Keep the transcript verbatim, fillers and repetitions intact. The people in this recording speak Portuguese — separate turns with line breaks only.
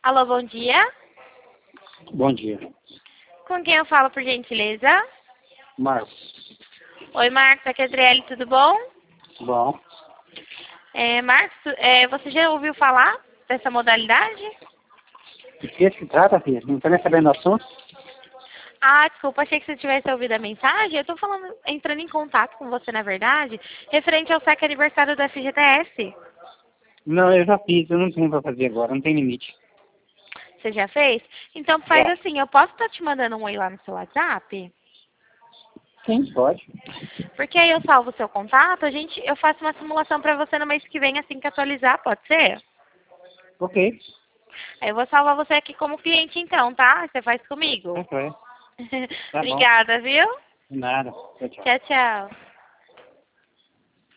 Alô, bom dia.
Bom dia.
Com quem eu falo, por gentileza?
Marcos.
Oi, Marcos, aqui é a Adriele, tudo bom?
Bom.
É, Marcos, é, você já ouviu falar dessa modalidade?
De que se trata, filha? Não está nem sabendo do assunto?
Ah, desculpa, achei que você tivesse ouvido a mensagem. Eu tô falando, entrando em contato com você, na verdade, referente ao saque aniversário da F G T S.
Não, eu já fiz. Eu não tenho para fazer agora. Não tem limite.
Você já fez? Então faz
Já.
assim, eu posso estar te mandando um oi lá no seu WhatsApp?
Sim, pode.
Porque aí eu salvo o seu contato, a gente, eu faço uma simulação para você no mês que vem, assim que atualizar, pode ser?
Ok.
Aí eu vou salvar você aqui como cliente então, tá? Você faz comigo.
Ok. Tá bom.
Obrigada, viu?
De nada. Tchau, tchau.
Tchau, tchau.